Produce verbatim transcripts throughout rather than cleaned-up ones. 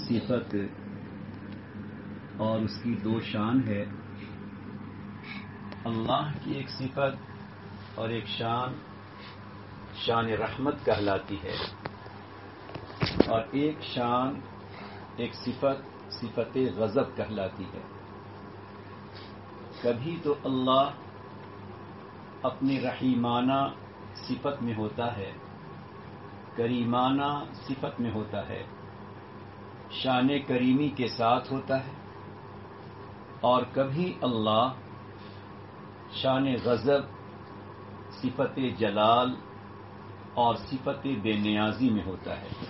صفت اور اس کی دو شان ہے. اللہ کی ایک صفت اور ایک شان شان رحمت کہلاتی ہے، اور ایک شان ایک صفت صفت غضب کہلاتی ہے. کبھی تو اللہ اپنی رحیمانہ صفت میں ہوتا ہے، کریمانہ صفت میں ہوتا ہے، شان کریمی کے ساتھ ہوتا ہے، اور کبھی اللہ شان غضب، صفت جلال اور صفت بے نیازی میں ہوتا ہے.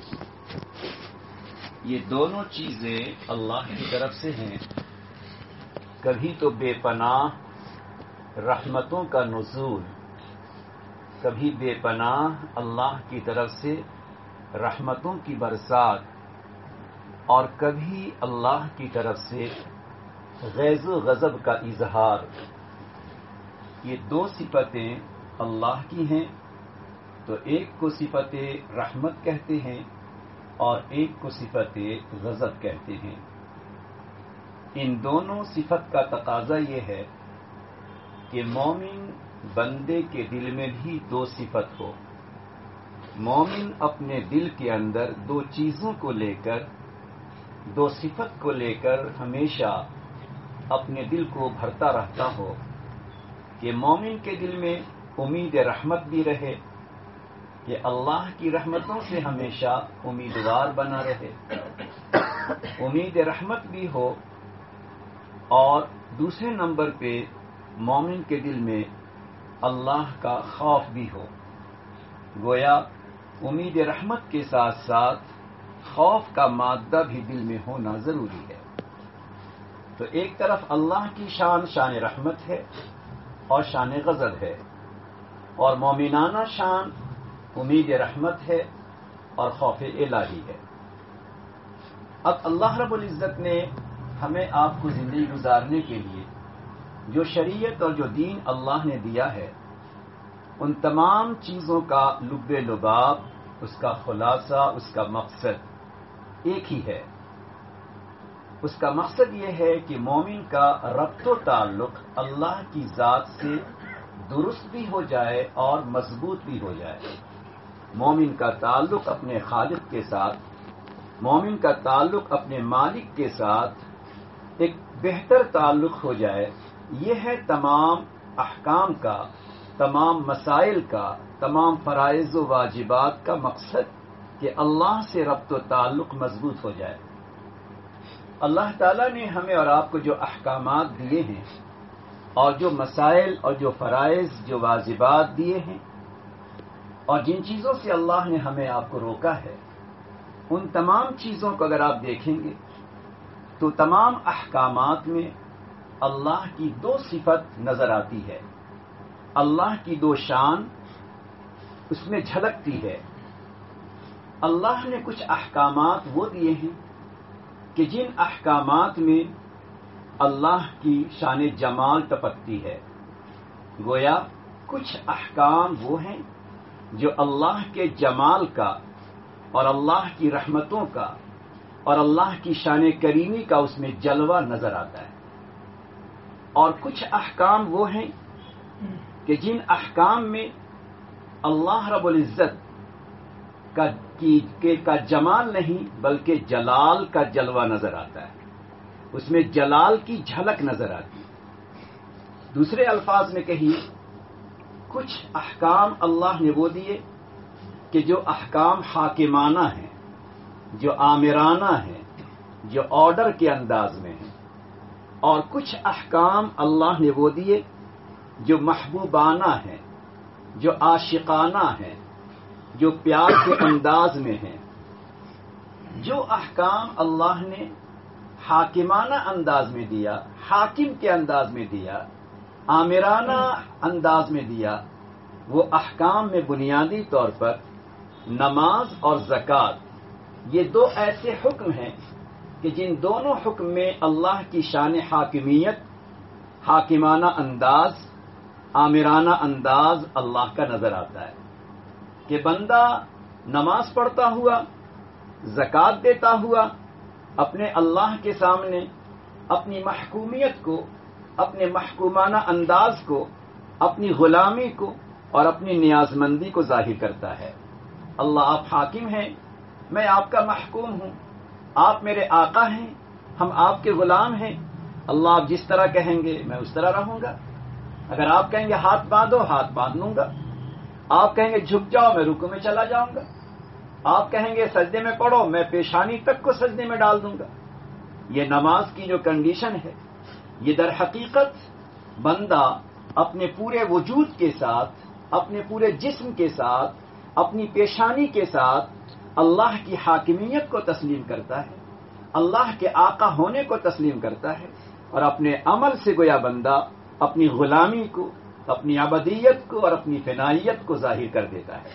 یہ دونوں چیزیں اللہ کی طرف سے ہیں. کبھی تو بے پناہ رحمتوں کا نزول، کبھی بے پناہ اللہ کی طرف سے رحمتوں کی برسات، اور کبھی اللہ کی طرف سے غیظ و غضب کا اظہار. یہ دو صفتیں اللہ کی ہیں، تو ایک کو صفت رحمت کہتے ہیں اور ایک کو صفت غضب کہتے ہیں. ان دونوں صفت کا تقاضا یہ ہے کہ مومن بندے کے دل میں بھی دو صفت ہو. مومن اپنے دل کے اندر دو چیزوں کو لے کر، دو صفت کو لے کر ہمیشہ اپنے دل کو بھرتا رہتا ہو، کہ مومن کے دل میں امید رحمت بھی رہے، کہ اللہ کی رحمتوں سے ہمیشہ امیدوار بنا رہے، امید رحمت بھی ہو، اور دوسرے نمبر پہ مومن کے دل میں اللہ کا خوف بھی ہو. گویا امید رحمت کے ساتھ ساتھ خوف کا مادہ بھی دل میں ہونا ضروری ہے. تو ایک طرف اللہ کی شان شان رحمت ہے اور شان غضب ہے، اور مومنانہ شان امید رحمت ہے اور خوف الہی ہے. اب اللہ رب العزت نے ہمیں آپ کو زندگی گزارنے کے لیے جو شریعت اور جو دین اللہ نے دیا ہے، ان تمام چیزوں کا لب لباب، اس کا خلاصہ، اس کا مقصد ایک ہی ہے. اس کا مقصد یہ ہے کہ مومن کا ربط و تعلق اللہ کی ذات سے درست بھی ہو جائے اور مضبوط بھی ہو جائے. مومن کا تعلق اپنے خالق کے ساتھ، مومن کا تعلق اپنے مالک کے ساتھ ایک بہتر تعلق ہو جائے. یہ ہے تمام احکام کا، تمام مسائل کا، تمام فرائض و واجبات کا مقصد، کہ اللہ سے ربط و تعلق مضبوط ہو جائے. اللہ تعالیٰ نے ہمیں اور آپ کو جو احکامات دیے ہیں، اور جو مسائل اور جو فرائض، جو واجبات دیے ہیں، اور جن چیزوں سے اللہ نے ہمیں آپ کو روکا ہے، ان تمام چیزوں کو اگر آپ دیکھیں گے تو تمام احکامات میں اللہ کی دو صفت نظر آتی ہے، اللہ کی دو شان اس میں جھلکتی ہے. اللہ نے کچھ احکامات وہ دیے ہیں کہ جن احکامات میں اللہ کی شان جمال ٹپکتی ہے. گویا کچھ احکام وہ ہیں جو اللہ کے جمال کا اور اللہ کی رحمتوں کا اور اللہ کی شان کریمی کا اس میں جلوہ نظر آتا ہے، اور کچھ احکام وہ ہیں کہ جن احکام میں اللہ رب العزت کا کی کا جمال نہیں بلکہ جلال کا جلوہ نظر آتا ہے، اس میں جلال کی جھلک نظر آتی ہے. دوسرے الفاظ میں کہیے، کچھ احکام اللہ نے وہ دیے کہ جو احکام حاکمانہ ہیں، جو آمرانہ ہیں، جو آرڈر کے انداز میں ہیں، اور کچھ احکام اللہ نے وہ دیے جو محبوبانہ ہیں، جو عاشقانہ ہیں، جو پیار کے انداز میں ہیں. جو احکام اللہ نے حاکمانہ انداز میں دیا، حاکم کے انداز میں دیا، آمرانہ انداز میں دیا، وہ احکام میں بنیادی طور پر نماز اور زکوٰۃ، یہ دو ایسے حکم ہیں کہ جن دونوں حکم میں اللہ کی شان حاکمیت، حاکمانہ انداز، آمرانہ انداز اللہ کا نظر آتا ہے. کہ بندہ نماز پڑھتا ہوا، زکوٰۃ دیتا ہوا، اپنے اللہ کے سامنے اپنی محکومیت کو، اپنے محکومانہ انداز کو، اپنی غلامی کو اور اپنی نیاز مندی کو ظاہر کرتا ہے۔ اللہ آپ حاکم ہیں، میں آپ کا محکوم ہوں، آپ میرے آقا ہیں، ہم آپ کے غلام ہیں۔ اللہ آپ جس طرح کہیں گے میں اس طرح رہوں گا۔ اگر آپ کہیں گے ہاتھ باندھو، ہاتھ باندھ لوں گا۔ آپ کہیں گے جھک جاؤ، میں رکوع میں چلا جاؤں گا۔ آپ کہیں گے سجدے میں پڑھو، میں پیشانی تک کو سجدے میں ڈال دوں گا۔ یہ نماز کی جو کنڈیشن ہے، یہ در حقیقت بندہ اپنے پورے وجود کے ساتھ، اپنے پورے جسم کے ساتھ، اپنی پیشانی کے ساتھ اللہ کی حاکمیت کو تسلیم کرتا ہے، اللہ کے آقا ہونے کو تسلیم کرتا ہے، اور اپنے عمل سے گویا بندہ اپنی غلامی کو، اپنی عبدیت کو اور اپنی فنائیت کو ظاہر کر دیتا ہے۔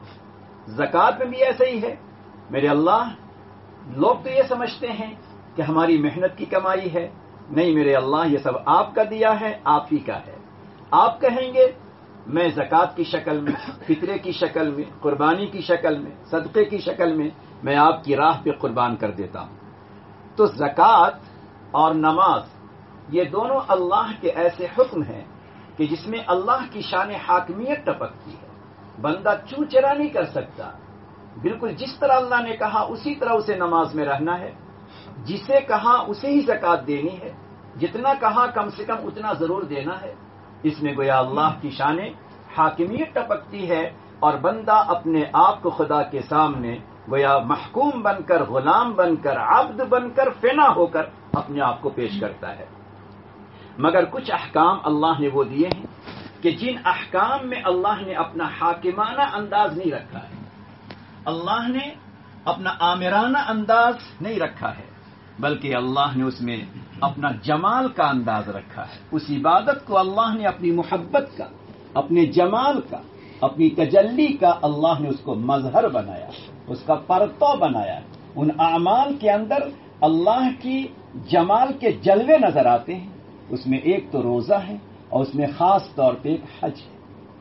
زکوٰۃ میں بھی ایسا ہی ہے۔ میرے اللہ، لوگ تو یہ سمجھتے ہیں کہ ہماری محنت کی کمائی ہے، نہیں میرے اللہ، یہ سب آپ کا دیا ہے، آپ ہی کا ہے۔ آپ کہیں گے میں زکوٰۃ کی شکل میں، فطرے کی شکل میں، قربانی کی شکل میں، صدقے کی شکل میں میں آپ کی راہ پہ قربان کر دیتا ہوں۔ تو زکوٰۃ اور نماز یہ دونوں اللہ کے ایسے حکم ہیں کہ جس میں اللہ کی شان حاکمیت ٹپکتی ہے۔ بندہ چوں چرا نہیں کر سکتا، بالکل جس طرح اللہ نے کہا اسی طرح اسے نماز میں رہنا ہے، جسے کہا اسے ہی زکوٰۃ دینی ہے، جتنا کہا کم سے کم اتنا ضرور دینا ہے۔ اس میں گویا اللہ کی شان حاکمیت ٹپکتی ہے، اور بندہ اپنے آپ کو خدا کے سامنے گویا محکوم بن کر، غلام بن کر، عبد بن کر، فنا ہو کر اپنے آپ کو پیش کرتا ہے۔ مگر کچھ احکام اللہ نے وہ دیے ہیں کہ جن احکام میں اللہ نے اپنا حاکمانہ انداز نہیں رکھا ہے، اللہ نے اپنا آمرانہ انداز نہیں رکھا ہے، بلکہ اللہ نے اس میں اپنا جمال کا انداز رکھا ہے۔ اس عبادت کو اللہ نے اپنی محبت کا، اپنے جمال کا، اپنی تجلی کا اللہ نے اس کو مظہر بنایا، اس کا پرتو بنایا۔ ان اعمال کے اندر اللہ کی جمال کے جلوے نظر آتے ہیں۔ اس میں ایک تو روزہ ہے اور اس میں خاص طور پہ ایک حج ہے۔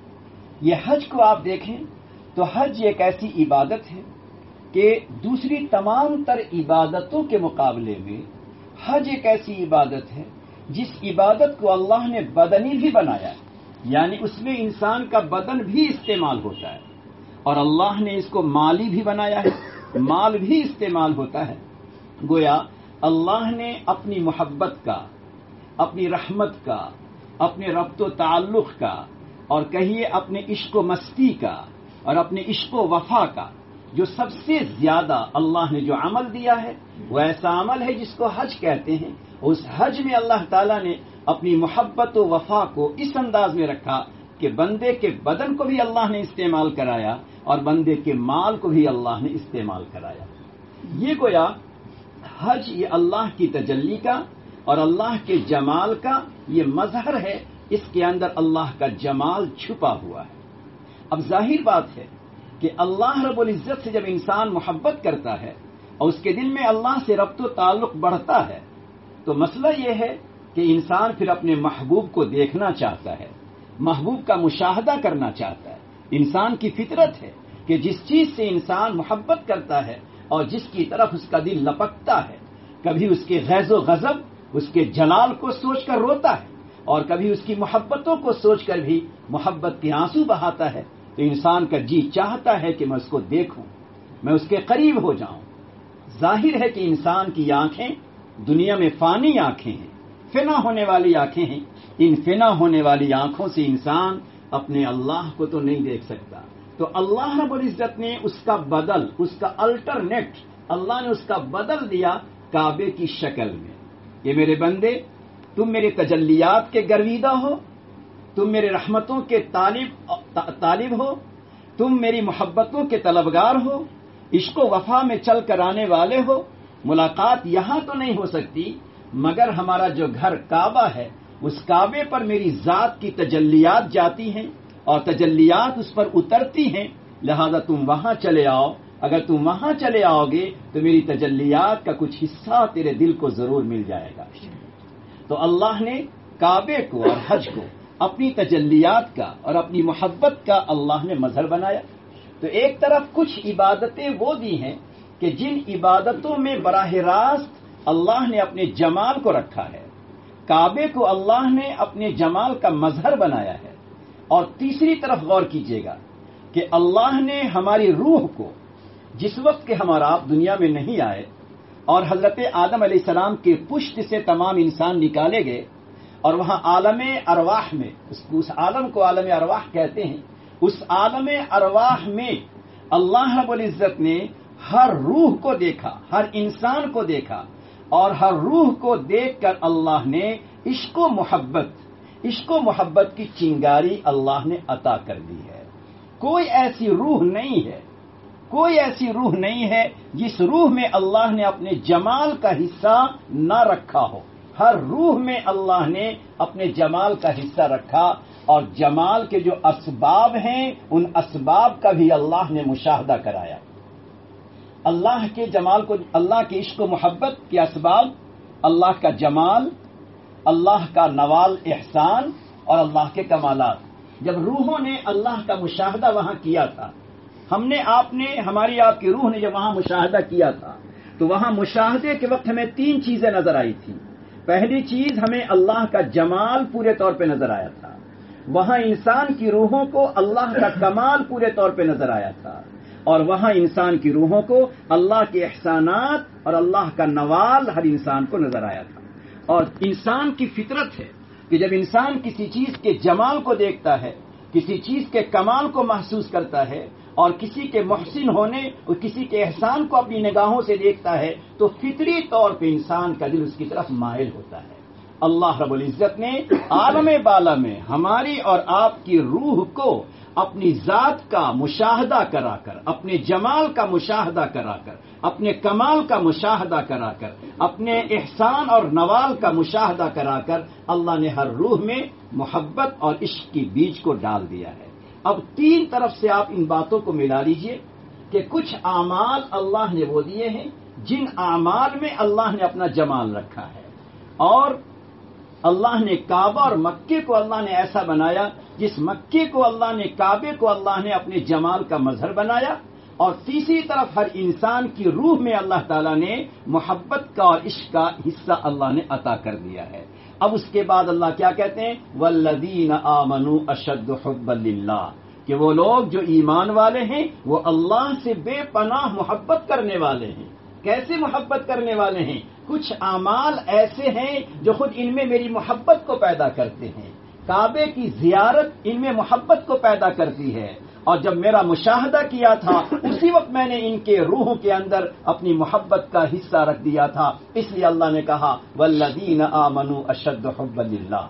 یہ حج کو آپ دیکھیں تو حج ایک ایسی عبادت ہے کہ دوسری تمام تر عبادتوں کے مقابلے میں حج ایک ایسی عبادت ہے جس عبادت کو اللہ نے بدنی بھی بنایا ہے، یعنی اس میں انسان کا بدن بھی استعمال ہوتا ہے، اور اللہ نے اس کو مالی بھی بنایا ہے، مال بھی استعمال ہوتا ہے۔ گویا اللہ نے اپنی محبت کا، اپنی رحمت کا، اپنے ربط و تعلق کا، اور کہیے اپنے عشق و مستی کا اور اپنے عشق و وفا کا جو سب سے زیادہ اللہ نے جو عمل دیا ہے وہ ایسا عمل ہے جس کو حج کہتے ہیں۔ اس حج میں اللہ تعالیٰ نے اپنی محبت و وفا کو اس انداز میں رکھا کہ بندے کے بدن کو بھی اللہ نے استعمال کرایا اور بندے کے مال کو بھی اللہ نے استعمال کرایا۔ یہ گویا حج یہ اللہ کی تجلی کا اور اللہ کے جمال کا یہ مظہر ہے، اس کے اندر اللہ کا جمال چھپا ہوا ہے۔ اب ظاہر بات ہے کہ اللہ رب العزت سے جب انسان محبت کرتا ہے اور اس کے دل میں اللہ سے ربط و تعلق بڑھتا ہے تو مسئلہ یہ ہے کہ انسان پھر اپنے محبوب کو دیکھنا چاہتا ہے، محبوب کا مشاہدہ کرنا چاہتا ہے۔ انسان کی فطرت ہے کہ جس چیز سے انسان محبت کرتا ہے اور جس کی طرف اس کا دل لپکتا ہے، کبھی اس کے غیظ و غضب، اس کے جلال کو سوچ کر روتا ہے، اور کبھی اس کی محبتوں کو سوچ کر بھی محبت کے آنسو بہاتا ہے، تو انسان کا جی چاہتا ہے کہ میں اس کو دیکھوں، میں اس کے قریب ہو جاؤں۔ ظاہر ہے کہ انسان کی آنکھیں دنیا میں فانی آنکھیں ہیں، فنا ہونے والی آنکھیں ہیں۔ ان فنا ہونے والی آنکھوں سے انسان اپنے اللہ کو تو نہیں دیکھ سکتا، تو اللہ رب العزت نے اس کا بدل، اس کا الٹرنیٹ اللہ نے اس کا بدل دیا کعبے کی شکل میں۔ یہ میرے بندے، تم میرے تجلیات کے گرویدہ ہو، تم میرے رحمتوں کے طالب طالب ہو، تم میری محبتوں کے طلبگار ہو، عشق و وفا میں چل کر آنے والے ہو۔ ملاقات یہاں تو نہیں ہو سکتی، مگر ہمارا جو گھر کعبہ ہے اس کعبے پر میری ذات کی تجلیات جاتی ہیں اور تجلیات اس پر اترتی ہیں، لہذا تم وہاں چلے آؤ۔ اگر تم وہاں چلے آؤ گے تو میری تجلیات کا کچھ حصہ تیرے دل کو ضرور مل جائے گا۔ تو اللہ نے کعبے کو اور حج کو اپنی تجلیات کا اور اپنی محبت کا اللہ نے مظہر بنایا۔ تو ایک طرف کچھ عبادتیں وہ دی ہیں کہ جن عبادتوں میں براہ راست اللہ نے اپنے جمال کو رکھا ہے، کعبے کو اللہ نے اپنے جمال کا مظہر بنایا ہے، اور تیسری طرف غور کیجئے گا کہ اللہ نے ہماری روح کو جس وقت کے ہمارا آپ دنیا میں نہیں آئے اور حضرت آدم علیہ السلام کے پشت سے تمام انسان نکالے گئے، اور وہاں عالم ارواح میں، اس عالم کو عالم ارواح کہتے ہیں، اس عالم ارواح میں اللہ رب العزت نے ہر روح کو دیکھا، ہر انسان کو دیکھا، اور ہر روح کو دیکھ کر اللہ نے عشق و محبت عشق و محبت کی چنگاری اللہ نے عطا کر دی ہے۔ کوئی ایسی روح نہیں ہے کوئی ایسی روح نہیں ہے جس روح میں اللہ نے اپنے جمال کا حصہ نہ رکھا ہو۔ ہر روح میں اللہ نے اپنے جمال کا حصہ رکھا، اور جمال کے جو اسباب ہیں ان اسباب کا بھی اللہ نے مشاہدہ کرایا۔ اللہ کے جمال کو، اللہ کے عشق و محبت کے اسباب، اللہ کا جمال، اللہ کا نوال احسان اور اللہ کے کمالات۔ جب روحوں نے اللہ کا مشاہدہ وہاں کیا تھا، ہم نے آپ نے ہماری آپ کی روح نے جب وہاں مشاہدہ کیا تھا، تو وہاں مشاہدے کے وقت ہمیں تین چیزیں نظر آئی تھیں۔ پہلی چیز، ہمیں اللہ کا جمال پورے طور پہ نظر آیا تھا۔ وہاں انسان کی روحوں کو اللہ کا کمال پورے طور پہ نظر آیا تھا، اور وہاں انسان کی روحوں کو اللہ کے احسانات اور اللہ کا نوال ہر انسان کو نظر آیا تھا۔ اور انسان کی فطرت ہے کہ جب انسان کسی چیز کے جمال کو دیکھتا ہے، کسی چیز کے کمال کو محسوس کرتا ہے، اور کسی کے محسن ہونے اور کسی کے احسان کو اپنی نگاہوں سے دیکھتا ہے، تو فطری طور پہ انسان کا دل اس کی طرف مائل ہوتا ہے۔ اللہ رب العزت نے عالم بالا میں ہماری اور آپ کی روح کو اپنی ذات کا مشاہدہ کرا کر، اپنے جمال کا مشاہدہ کرا کر، اپنے کمال کا مشاہدہ کرا کر، اپنے احسان اور نوال کا مشاہدہ کرا کر اللہ نے ہر روح میں محبت اور عشق کی بیج کو ڈال دیا ہے۔ اب تین طرف سے آپ ان باتوں کو ملا لیجئے کہ کچھ اعمال اللہ نے وہ دیے ہیں جن اعمال میں اللہ نے اپنا جمال رکھا ہے، اور اللہ نے کعبہ اور مکے کو اللہ نے ایسا بنایا جس مکے کو اللہ نے، کعبے کو اللہ نے اپنے جمال کا مظہر بنایا، اور تیسری طرف ہر انسان کی روح میں اللہ تعالیٰ نے محبت کا اور عشق کا حصہ اللہ نے عطا کر دیا ہے۔ اب اس کے بعد اللہ کیا کہتے ہیں؟ والذین آمنوا اشد حبا للہ، کہ وہ لوگ جو ایمان والے ہیں وہ اللہ سے بے پناہ محبت کرنے والے ہیں۔ کیسے محبت کرنے والے ہیں؟ کچھ اعمال ایسے ہیں جو خود ان میں میری محبت کو پیدا کرتے ہیں۔ کعبے کی زیارت ان میں محبت کو پیدا کرتی ہے، اور جب میرا مشاہدہ کیا تھا اسی وقت میں نے ان کے روحوں کے اندر اپنی محبت کا حصہ رکھ دیا تھا، اس لیے اللہ نے کہا والذین آمنوا اشد حبا للہ۔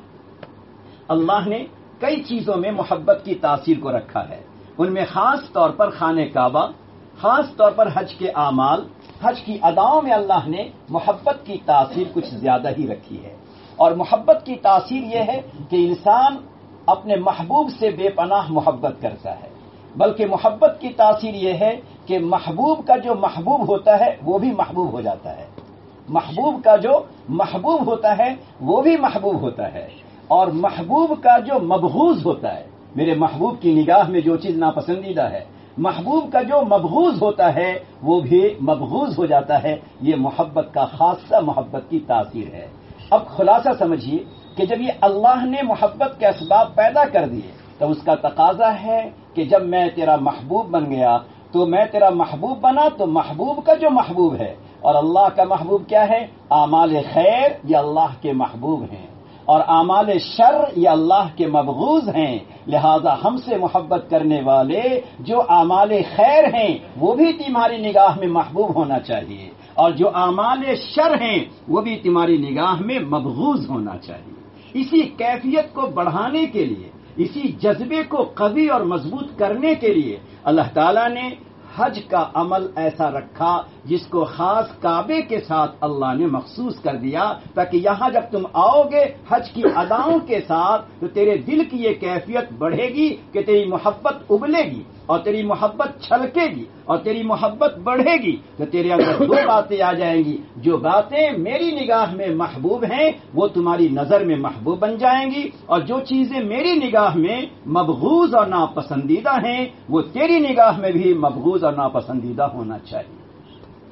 اللہ نے کئی چیزوں میں محبت کی تاثیر کو رکھا ہے، ان میں خاص طور پر خانہ کعبہ، خاص طور پر حج کے اعمال، حج کی اداؤں میں اللہ نے محبت کی تاثیر کچھ زیادہ ہی رکھی ہے۔ اور محبت کی تاثیر یہ ہے کہ انسان اپنے محبوب سے بے پناہ محبت کرتا ہے، بلکہ محبت کی تاثیر یہ ہے کہ محبوب کا جو محبوب ہوتا ہے وہ بھی محبوب ہو جاتا ہے، محبوب کا جو محبوب ہوتا ہے وہ بھی محبوب ہوتا ہے، اور محبوب کا جو مبغوض ہوتا ہے، میرے محبوب کی نگاہ میں جو چیز ناپسندیدہ ہے، محبوب کا جو مبغوض ہوتا ہے وہ بھی مبغوض ہو جاتا ہے۔ یہ محبت کا خاصہ محبت کی تاثیر ہے۔ اب خلاصہ سمجھیے کہ جب یہ اللہ نے محبت کے اسباب پیدا کر دیے تو اس کا تقاضا ہے کہ جب میں تیرا محبوب بن گیا تو میں تیرا محبوب بنا تو محبوب کا جو محبوب ہے، اور اللہ کا محبوب کیا ہے؟ اعمال خیر یہ اللہ کے محبوب ہیں، اور اعمال شر یہ اللہ کے مبغوض ہیں۔ لہذا ہم سے محبت کرنے والے جو اعمال خیر ہیں وہ بھی تمہاری نگاہ میں محبوب ہونا چاہیے، اور جو اعمال شر ہیں وہ بھی تمہاری نگاہ میں مبغوض ہونا چاہیے۔ اسی کیفیت کو بڑھانے کے لیے، اسی جذبے کو قوی اور مضبوط کرنے کے لیے اللہ تعالیٰ نے حج کا عمل ایسا رکھا جس کو خاص کعبے کے ساتھ اللہ نے مخصوص کر دیا، تاکہ یہاں جب تم آؤ گے حج کی اداؤں کے ساتھ تو تیرے دل کی یہ کیفیت بڑھے گی کہ تیری محبت ابلے گی، اور تیری محبت چھلکے گی، اور تیری محبت بڑھے گی، تو تیرے اندر دو باتیں آ جائیں گی۔ جو باتیں میری نگاہ میں محبوب ہیں وہ تمہاری نظر میں محبوب بن جائیں گی، اور جو چیزیں میری نگاہ میں مبغوض اور ناپسندیدہ ہیں وہ تیری نگاہ میں بھی مبغوض اور ناپسندیدہ ہونا چاہیے۔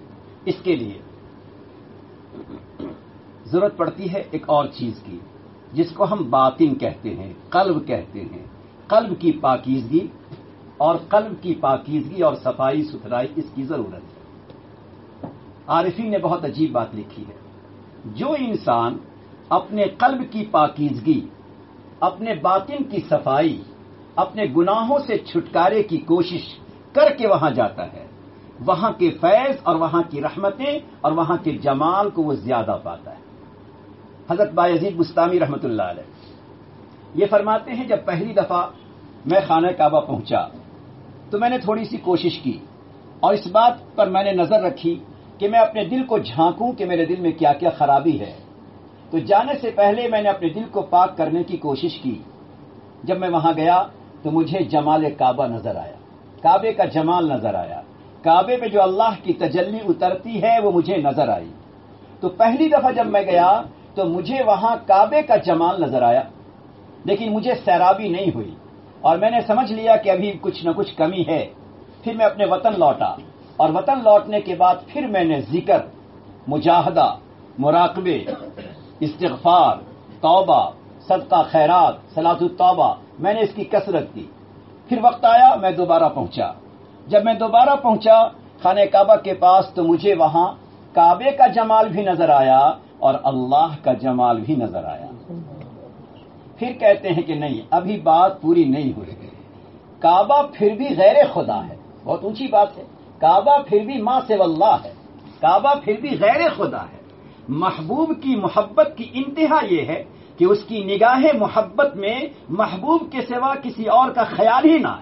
اس کے لیے ضرورت پڑتی ہے ایک اور چیز کی، جس کو ہم باطن کہتے ہیں، قلب کہتے ہیں۔ قلب کی پاکیزگی اور قلب کی پاکیزگی اور صفائی ستھرائی اس کی ضرورت ہے۔ عارفین نے بہت عجیب بات لکھی ہے، جو انسان اپنے قلب کی پاکیزگی، اپنے باطن کی صفائی، اپنے گناہوں سے چھٹکارے کی کوشش کر کے وہاں جاتا ہے، وہاں کے فیض اور وہاں کی رحمتیں اور وہاں کے جمال کو وہ زیادہ پاتا ہے۔ حضرت بایزید بستامی رحمۃ اللہ علیہ یہ فرماتے ہیں، جب پہلی دفعہ میں خانہ کعبہ پہنچا تو میں نے تھوڑی سی کوشش کی اور اس بات پر میں نے نظر رکھی کہ میں اپنے دل کو جھانکوں کہ میرے دل میں کیا کیا خرابی ہے۔ تو جانے سے پہلے میں نے اپنے دل کو پاک کرنے کی کوشش کی۔ جب میں وہاں گیا تو مجھے جمال کعبہ نظر آیا، کعبے کا جمال نظر آیا، کعبے پہ جو اللہ کی تجلی اترتی ہے وہ مجھے نظر آئی۔ تو پہلی دفعہ جب میں گیا تو مجھے وہاں کعبے کا جمال نظر آیا، لیکن مجھے سیرابی نہیں ہوئی اور میں نے سمجھ لیا کہ ابھی کچھ نہ کچھ کمی ہے۔ پھر میں اپنے وطن لوٹا اور وطن لوٹنے کے بعد پھر میں نے ذکر، مجاہدہ، مراقبے، استغفار، توبہ، صدقہ خیرات، صلاۃ التوبہ، میں نے اس کی کثرت کی۔ پھر وقت آیا میں دوبارہ پہنچا۔ جب میں دوبارہ پہنچا خانہ کعبہ کے پاس تو مجھے وہاں کعبے کا جمال بھی نظر آیا اور اللہ کا جمال بھی نظر آیا۔ پھر کہتے ہیں کہ نہیں، ابھی بات پوری نہیں ہوئی، کعبہ پھر بھی غیر خدا ہے۔ بہت اونچی بات ہے، کعبہ پھر بھی ما سوی اللہ ہے، کعبہ پھر بھی غیر خدا ہے۔ محبوب کی محبت کی انتہا یہ ہے کہ اس کی نگاہ محبت میں محبوب کے سوا کسی اور کا خیال ہی نہ آئے۔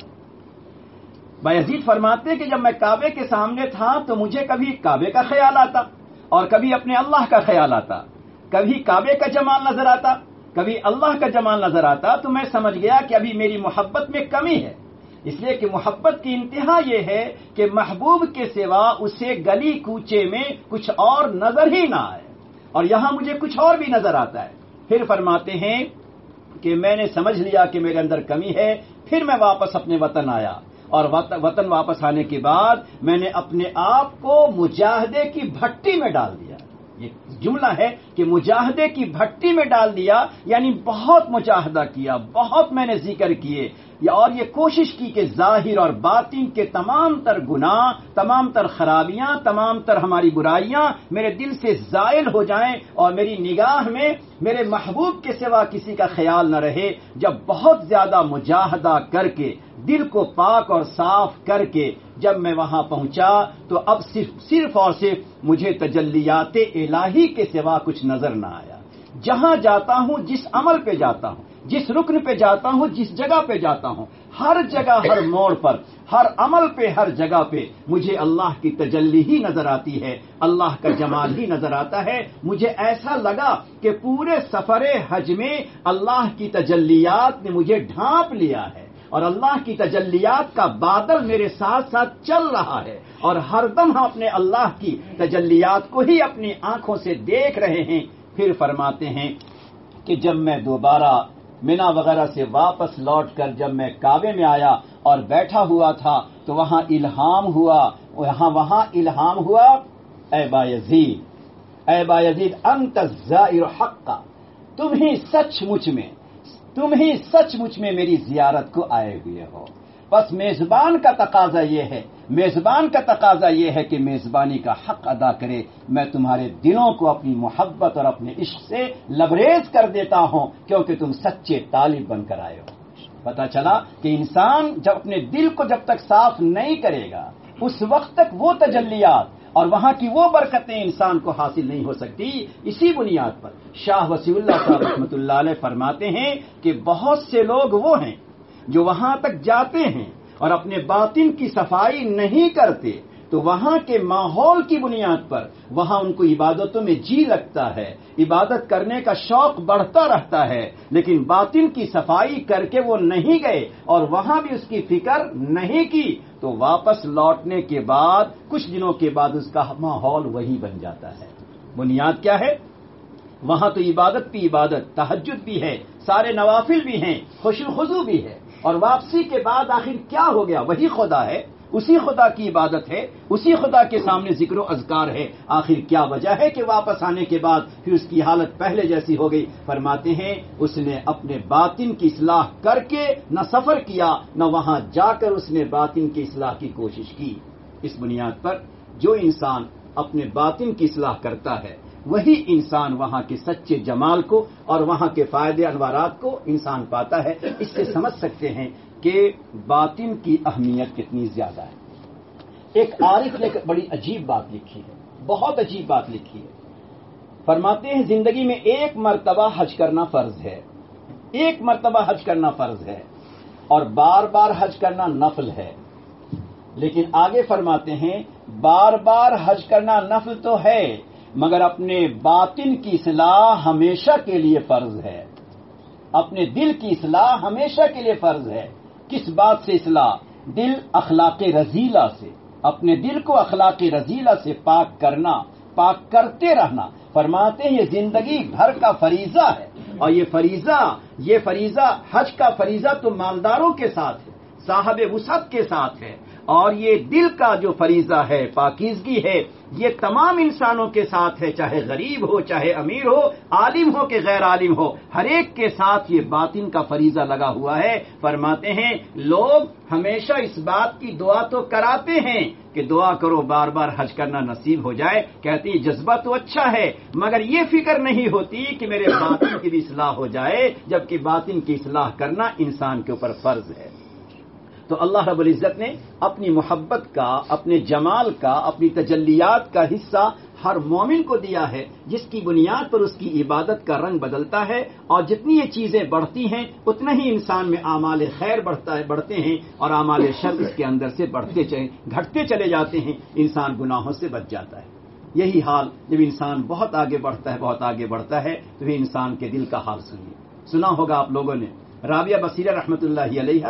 بایزید فرماتے کہ جب میں کعبے کے سامنے تھا تو مجھے کبھی کعبے کا خیال آتا اور کبھی اپنے اللہ کا خیال آتا، کبھی کعبے کا جمال نظر آتا، کبھی اللہ کا جمال نظر آتا، تو میں سمجھ گیا کہ ابھی میری محبت میں کمی ہے۔ اس لیے کہ محبت کی انتہا یہ ہے کہ محبوب کے سوا اسے گلی کوچے میں کچھ اور نظر ہی نہ آئے، اور یہاں مجھے کچھ اور بھی نظر آتا ہے۔ پھر فرماتے ہیں کہ میں نے سمجھ لیا کہ میرے اندر کمی ہے، پھر میں واپس اپنے وطن آیا اور وطن واپس آنے کے بعد میں نے اپنے آپ کو مجاہدے کی بھٹی میں ڈال دیا۔ یہ جملہ ہے کہ مجاہدے کی بھٹی میں ڈال دیا، یعنی بہت مجاہدہ کیا، بہت میں نے ذکر کیے اور یہ کوشش کی کہ ظاہر اور باطن کے تمام تر گناہ، تمام تر خرابیاں، تمام تر ہماری برائیاں میرے دل سے زائل ہو جائیں اور میری نگاہ میں میرے محبوب کے سوا کسی کا خیال نہ رہے۔ جب بہت زیادہ مجاہدہ کر کے دل کو پاک اور صاف کر کے جب میں وہاں پہنچا تو اب صرف صرف اور صرف مجھے تجلیات الہی کے سوا کچھ نظر نہ آیا۔ جہاں جاتا ہوں، جس عمل پہ جاتا ہوں، جس رکن پہ جاتا ہوں، جس جگہ پہ جاتا ہوں، ہر جگہ، ہر موڑ پر، ہر عمل پہ، ہر جگہ پہ مجھے اللہ کی تجلی ہی نظر آتی ہے، اللہ کا جمال ہی نظر آتا ہے۔ مجھے ایسا لگا کہ پورے سفر حج میں اللہ کی تجلیات نے مجھے ڈھانپ لیا ہے اور اللہ کی تجلیات کا بادل میرے ساتھ ساتھ چل رہا ہے اور ہر دم ہم اپنے اللہ کی تجلیات کو ہی اپنی آنکھوں سے دیکھ رہے ہیں۔ پھر فرماتے ہیں کہ جب میں دوبارہ مینا وغیرہ سے واپس لوٹ کر جب میں کعبے میں آیا اور بیٹھا ہوا تھا تو وہاں الہام ہوا، وہاں وہاں الہام ہوا، اے بایزید، اے بایزید انت الزائر حقا، تم ہی سچ مچ میں تم ہی سچ مچ میں میری زیارت کو آئے ہوئے ہو۔ بس میزبان کا تقاضا یہ ہے میزبان کا تقاضا یہ ہے کہ میزبانی کا حق ادا کرے۔ میں تمہارے دلوں کو اپنی محبت اور اپنے عشق سے لبریز کر دیتا ہوں کیونکہ تم سچے طالب بن کر آئے ہو۔ پتہ چلا کہ انسان جب اپنے دل کو جب تک صاف نہیں کرے گا اس وقت تک وہ تجلیات اور وہاں کی وہ برکتیں انسان کو حاصل نہیں ہو سکتی۔ اسی بنیاد پر شاہ وسیع اللہ صاحب رحمۃ اللہ علیہ فرماتے ہیں کہ بہت سے لوگ وہ ہیں جو وہاں تک جاتے ہیں اور اپنے باطن کی صفائی نہیں کرتے تو وہاں کے ماحول کی بنیاد پر وہاں ان کو عبادتوں میں جی لگتا ہے، عبادت کرنے کا شوق بڑھتا رہتا ہے، لیکن باطن کی صفائی کر کے وہ نہیں گئے اور وہاں بھی اس کی فکر نہیں کی تو واپس لوٹنے کے بعد کچھ دنوں کے بعد اس کا ماحول وہی بن جاتا ہے۔ بنیاد کیا ہے؟ وہاں تو عبادت بھی عبادت، تہجد بھی ہے، سارے نوافل بھی ہیں، خشوع و خضوع بھی ہے، اور واپسی کے بعد آخر کیا ہو گیا؟ وہی خدا ہے، اسی خدا کی عبادت ہے، اسی خدا کے سامنے ذکر و اذکار ہے. آخر کیا وجہ ہے کہ واپس آنے کے بعد پھر اس کی حالت پہلے جیسی ہو گئی؟ فرماتے ہیں اس نے اپنے باطن کی اصلاح کر کے نہ سفر کیا، نہ وہاں جا کر اس نے باطن کی اصلاح کی کوشش کی. اس بنیاد پر جو انسان اپنے باطن کی اصلاح کرتا ہے وہی انسان وہاں کے سچے جمال کو اور وہاں کے فائدے انوارات کو انسان پاتا ہے. اس سے سمجھ سکتے ہیں کہ باطن کی اہمیت کتنی زیادہ ہے. ایک عارف نے بڑی عجیب بات لکھی ہے، بہت عجیب بات لکھی ہے. فرماتے ہیں زندگی میں ایک مرتبہ حج کرنا فرض ہے، ایک مرتبہ حج کرنا فرض ہے اور بار بار حج کرنا نفل ہے. لیکن آگے فرماتے ہیں بار بار حج کرنا نفل تو ہے مگر اپنے باطن کی اصلاح ہمیشہ کے لیے فرض ہے، اپنے دل کی اصلاح ہمیشہ کے لیے فرض ہے. کس بات سے اصلاح؟ دل اخلاق رذیلہ سے، اپنے دل کو اخلاق رذیلہ سے پاک کرنا، پاک کرتے رہنا. فرماتے ہیں یہ زندگی بھر کا فریضہ ہے، اور یہ فریضہ یہ فریضہ حج کا فریضہ تو مالداروں کے ساتھ ہے، صاحب وسعت کے ساتھ ہے، اور یہ دل کا جو فریضہ ہے، پاکیزگی ہے، یہ تمام انسانوں کے ساتھ ہے، چاہے غریب ہو، چاہے امیر ہو، عالم ہو کہ غیر عالم ہو، ہر ایک کے ساتھ یہ باطن کا فریضہ لگا ہوا ہے. فرماتے ہیں لوگ ہمیشہ اس بات کی دعا تو کراتے ہیں کہ دعا کرو بار بار حج کرنا نصیب ہو جائے. کہتی ہیں جذبہ تو اچھا ہے مگر یہ فکر نہیں ہوتی کہ میرے باطن کی بھی اصلاح ہو جائے، جبکہ باطن کی اصلاح کرنا انسان کے اوپر فرض ہے. تو اللہ رب العزت نے اپنی محبت کا، اپنے جمال کا، اپنی تجلیات کا حصہ ہر مومن کو دیا ہے، جس کی بنیاد پر اس کی عبادت کا رنگ بدلتا ہے، اور جتنی یہ چیزیں بڑھتی ہیں اتنا ہی انسان میں اعمال خیر بڑھتا ہے بڑھتے ہیں اور اعمال شر اس کے اندر سے بڑھتے چلے گھٹتے چلے جاتے ہیں، انسان گناہوں سے بچ جاتا ہے. یہی حال جب انسان بہت آگے بڑھتا ہے بہت آگے بڑھتا ہے تو پھر انسان کے دل کا حال سنیے. سنا ہوگا آپ لوگوں نے رابعہ بصیرہ رحمۃ اللہ علیہا،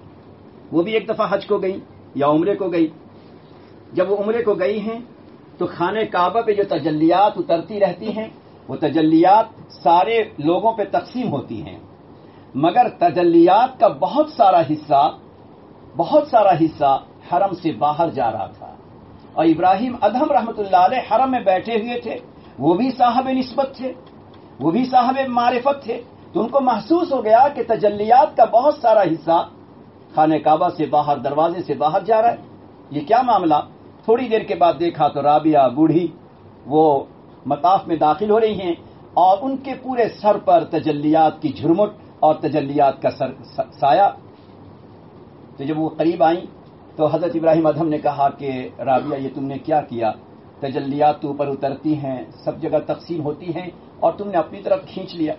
وہ بھی ایک دفعہ حج کو گئی یا عمرے کو گئی. جب وہ عمرے کو گئی ہیں تو خانہ کعبہ پہ جو تجلیات اترتی رہتی ہیں وہ تجلیات سارے لوگوں پہ تقسیم ہوتی ہیں، مگر تجلیات کا بہت سارا حصہ بہت سارا حصہ حرم سے باہر جا رہا تھا. اور ابراہیم ادہم رحمۃ اللہ علیہ حرم میں بیٹھے ہوئے تھے، وہ بھی صاحب نسبت تھے، وہ بھی صاحب معرفت تھے. تو ان کو محسوس ہو گیا کہ تجلیات کا بہت سارا حصہ خانہ کعبہ سے باہر، دروازے سے باہر جا رہا ہے. یہ کیا معاملہ؟ تھوڑی دیر کے بعد دیکھا تو رابعہ بوڑھی وہ مطاف میں داخل ہو رہی ہیں اور ان کے پورے سر پر تجلیات کی جھرمٹ اور تجلیات کا سر سایہ. تو جب وہ قریب آئیں تو حضرت ابراہیم ادہم نے کہا کہ رابعہ یہ تم نے کیا کیا؟ تجلیات تو اوپر اترتی ہیں، سب جگہ تقسیم ہوتی ہیں اور تم نے اپنی طرف کھینچ لیا.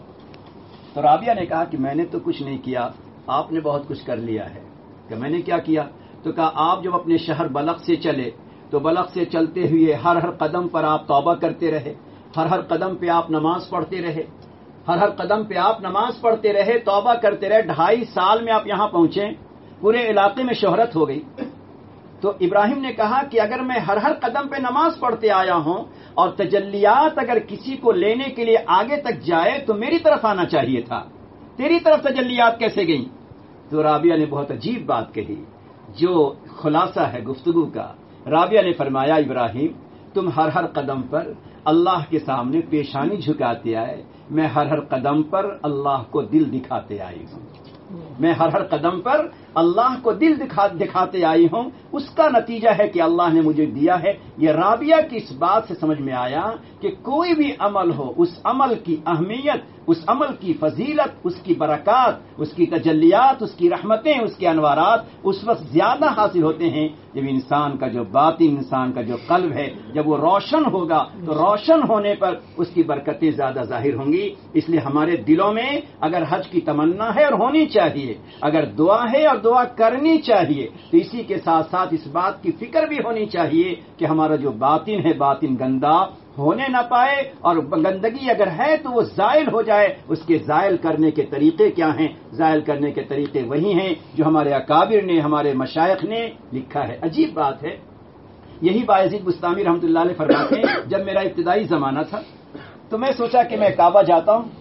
تو رابعہ نے کہا کہ میں نے تو کچھ نہیں کیا، آپ نے بہت کچھ کر لیا ہے. کہ میں نے کیا کیا؟ تو کہا آپ جب اپنے شہر بلخ سے چلے تو بلخ سے چلتے ہوئے ہر ہر قدم پر آپ توبہ کرتے رہے، ہر ہر قدم پہ آپ نماز پڑھتے رہے، ہر ہر قدم پہ آپ نماز پڑھتے رہے، توبہ کرتے رہے. ڈھائی سال میں آپ یہاں پہنچے، پورے علاقے میں شہرت ہو گئی. تو ابراہیم نے کہا کہ اگر میں ہر ہر قدم پہ نماز پڑھتے آیا ہوں اور تجلیات اگر کسی کو لینے کے لیے آگے تک جائے تو میری طرف آنا چاہیے تھا، تیری طرف تجلیات کیسے گئیں؟ تو رابعہ نے بہت عجیب بات کہی جو خلاصہ ہے گفتگو کا. رابعہ نے فرمایا ابراہیم تم ہر ہر قدم پر اللہ کے سامنے پیشانی جھکاتے آئے، میں ہر ہر قدم پر اللہ کو دل دکھاتے آئی ہوں، میں ہر ہر قدم پر اللہ کو دل دکھا دکھاتے آئی ہوں. اس کا نتیجہ ہے کہ اللہ نے مجھے دیا ہے. یہ رابعہ کی اس بات سے سمجھ میں آیا کہ کوئی بھی عمل ہو، اس عمل کی اہمیت، اس عمل کی فضیلت، اس کی برکات، اس کی تجلیات، اس کی رحمتیں، اس کے انوارات اس وقت زیادہ حاصل ہوتے ہیں جب انسان کا جو باطن، انسان کا جو قلب ہے جب وہ روشن ہوگا تو روشن ہونے پر اس کی برکتیں زیادہ ظاہر ہوں گی. اس لیے ہمارے دلوں میں اگر حج کی تمنا ہے اور ہونی چاہیے، اگر دعا ہے اور دعا کرنی چاہیے، تو اسی کے ساتھ ساتھ اس بات کی فکر بھی ہونی چاہیے کہ ہمارا جو باطن ہے باطن گندا ہونے نہ پائے، اور گندگی اگر ہے تو وہ زائل ہو جائے. اس کے زائل کرنے کے طریقے کیا ہیں؟ زائل کرنے کے طریقے وہی ہیں جو ہمارے اکابر نے، ہمارے مشائخ نے لکھا ہے. عجیب بات ہے، یہی بایزید بستامی رحمۃ اللہ علیہ فرماتے ہیں جب میرا ابتدائی زمانہ تھا تو میں سوچا کہ میں کعبہ جاتا ہوں،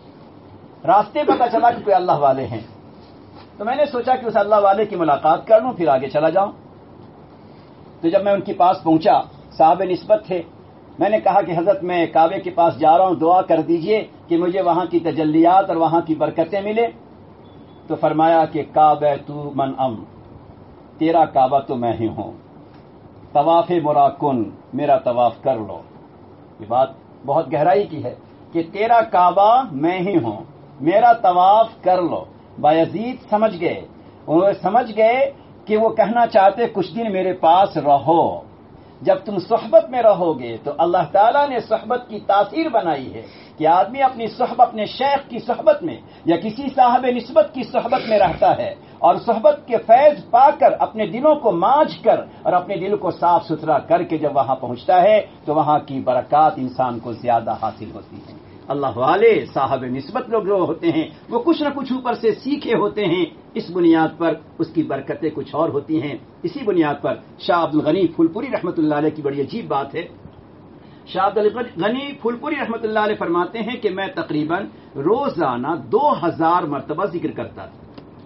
راستے پتہ چلا کہ کوئی اللہ والے ہیں، تو میں نے سوچا کہ اس اللہ والے کی ملاقات کر لوں پھر آگے چلا جاؤں. تو جب میں ان کے پاس پہنچا، صاحب نسبت تھے، میں نے کہا کہ حضرت میں کعبے کے پاس جا رہا ہوں، دعا کر دیجئے کہ مجھے وہاں کی تجلیات اور وہاں کی برکتیں ملے. تو فرمایا کہ کعبہ تو من ام، تیرا کعبہ تو میں ہی ہوں، طواف مراکن، میرا طواف کر لو. یہ بات بہت گہرائی کی ہے کہ تیرا کعبہ میں ہی ہوں، میرا طواف کر لو. بایزید سمجھ گئے، وہ سمجھ گئے کہ وہ کہنا چاہتے کچھ دن میرے پاس رہو. جب تم صحبت میں رہو گے تو اللہ تعالیٰ نے صحبت کی تاثیر بنائی ہے کہ آدمی اپنی صحبت، اپنے شیخ کی صحبت میں یا کسی صاحب نسبت کی صحبت میں رہتا ہے اور صحبت کے فیض پا کر اپنے دلوں کو مانج کر اور اپنے دل کو صاف ستھرا کر کے جب وہاں پہنچتا ہے تو وہاں کی برکات انسان کو زیادہ حاصل ہوتی ہیں. اللہ والے صاحب نسبت لوگ جو ہوتے ہیں وہ کچھ نہ کچھ اوپر سے سیکھے ہوتے ہیں، اس بنیاد پر اس کی برکتیں کچھ اور ہوتی ہیں. اسی بنیاد پر شاہ عبد الغنی پھول پوری رحمۃ اللہ علیہ کی بڑی عجیب بات ہے. شاہ عبد الغنی پھول پوری رحمۃ اللہ علیہ فرماتے ہیں کہ میں تقریباً روزانہ دو ہزار مرتبہ ذکر کرتا تھا،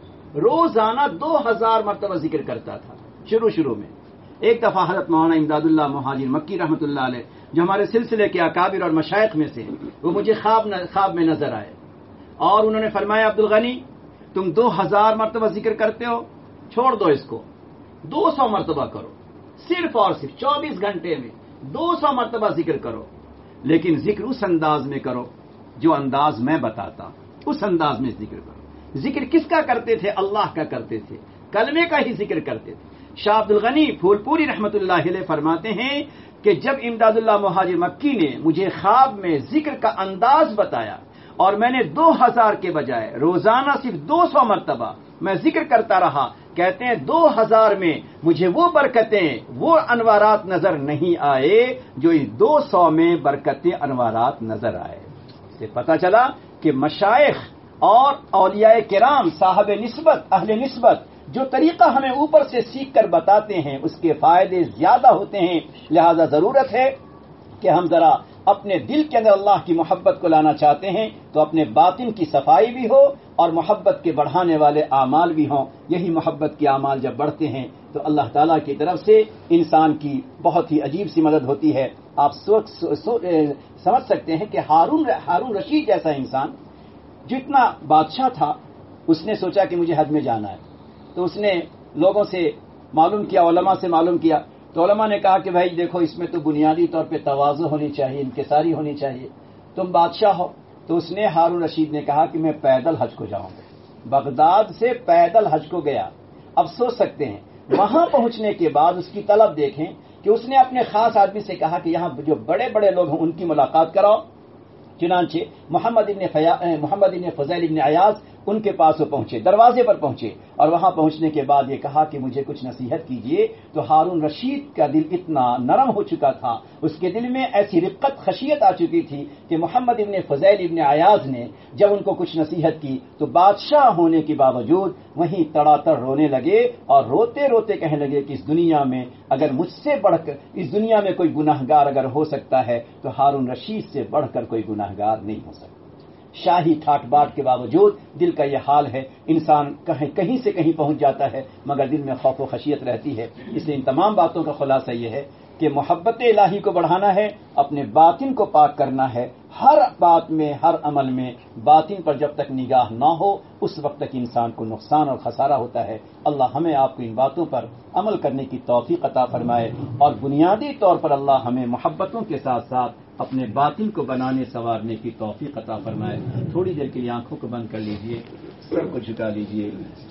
روزانہ دو ہزار مرتبہ ذکر کرتا تھا شروع شروع میں. ایک دفعہ حضرت مولانا امداد اللہ مہاجر مکی رحمۃ اللہ علیہ جو ہمارے سلسلے کے اکابر اور مشائخ میں سے، وہ مجھے خواب خواب میں نظر آئے اور انہوں نے فرمایا عبد الغنی تم دو ہزار مرتبہ ذکر کرتے ہو، چھوڑ دو اس کو، دو سو مرتبہ کرو، صرف اور صرف چوبیس گھنٹے میں دو سو مرتبہ ذکر کرو، لیکن ذکر اس انداز میں کرو جو انداز میں بتاتا، اس انداز میں ذکر کرو. ذکر کس کا کرتے تھے؟ اللہ کا کرتے تھے، کلمے کا ہی ذکر کرتے تھے. شاہ عبد الغنی پھول پوری رحمۃ اللہ علیہ فرماتے ہیں کہ جب امداد اللہ مہاجر مکی نے مجھے خواب میں ذکر کا انداز بتایا اور میں نے دو ہزار کے بجائے روزانہ صرف دو سو مرتبہ میں ذکر کرتا رہا، کہتے ہیں دو ہزار میں مجھے وہ برکتیں، وہ انوارات نظر نہیں آئے جو اس دو سو میں برکتیں انوارات نظر آئے. اس سے پتہ چلا کہ مشائخ اور اولیاء کرام صاحب نسبت، اہل نسبت جو طریقہ ہمیں اوپر سے سیکھ کر بتاتے ہیں اس کے فائدے زیادہ ہوتے ہیں. لہذا ضرورت ہے کہ ہم ذرا اپنے دل کے اندر اللہ کی محبت کو لانا چاہتے ہیں تو اپنے باطن کی صفائی بھی ہو اور محبت کے بڑھانے والے اعمال بھی ہوں. یہی محبت کے اعمال جب بڑھتے ہیں تو اللہ تعالیٰ کی طرف سے انسان کی بہت ہی عجیب سی مدد ہوتی ہے. آپ سوچ سو سمجھ سکتے ہیں کہ ہارون ہارون رشید جیسا انسان جتنا بادشاہ تھا، اس نے سوچا کہ مجھے حج میں جانا ہے تو اس نے لوگوں سے معلوم کیا، علماء سے معلوم کیا تو علماء نے کہا کہ بھائی دیکھو اس میں تو بنیادی طور پہ تواضع ہونی چاہیے، انکساری ہونی چاہیے، تم بادشاہ ہو. تو اس نے ہارون رشید نے کہا کہ میں پیدل حج کو جاؤں گا. بغداد سے پیدل حج کو گیا. اب سوچ سکتے ہیں وہاں پہنچنے کے بعد اس کی طلب دیکھیں کہ اس نے اپنے خاص آدمی سے کہا کہ یہاں جو بڑے بڑے لوگ ہیں ان کی ملاقات کراؤ. چنانچہ محمد ابن فیا محمد ابن فضیل ابن عیاض ان کے پاس وہ پہنچے، دروازے پر پہنچے اور وہاں پہنچنے کے بعد یہ کہا کہ مجھے کچھ نصیحت کیجیے. تو ہارون رشید کا دل اتنا نرم ہو چکا تھا، اس کے دل میں ایسی رقت خشیت آ چکی تھی کہ محمد ابن فضیل ابن عیاض نے جب ان کو کچھ نصیحت کی تو بادشاہ ہونے کے باوجود وہیں تڑا تڑ رونے لگے اور روتے روتے کہنے لگے کہ اس دنیا میں اگر مجھ سے بڑھ کر اس دنیا میں کوئی گناہگار اگر ہو سکتا ہے تو ہارون رشید سے بڑھ کر کوئی گناہگار نہیں ہو سکتا. شاہی ٹھاٹ باٹ کے باوجود دل کا یہ حال ہے. انسان کہیں کہیں سے کہیں پہنچ جاتا ہے مگر دل میں خوف و خشیت رہتی ہے. اس لیے ان تمام باتوں کا خلاصہ یہ ہے کہ محبت الہی کو بڑھانا ہے، اپنے باطن کو پاک کرنا ہے. ہر بات میں، ہر عمل میں باطن پر جب تک نگاہ نہ ہو اس وقت تک انسان کو نقصان اور خسارہ ہوتا ہے. اللہ ہمیں آپ کو ان باتوں پر عمل کرنے کی توفیق عطا فرمائے اور بنیادی طور پر اللہ ہمیں محبتوں کے ساتھ ساتھ اپنے باطن کو بنانے سنوارنے کی توفیق عطا فرمائے. تھوڑی دیر کے لیے آنکھوں کو بند کر لیجئے، سر کو جھکا لیجئے،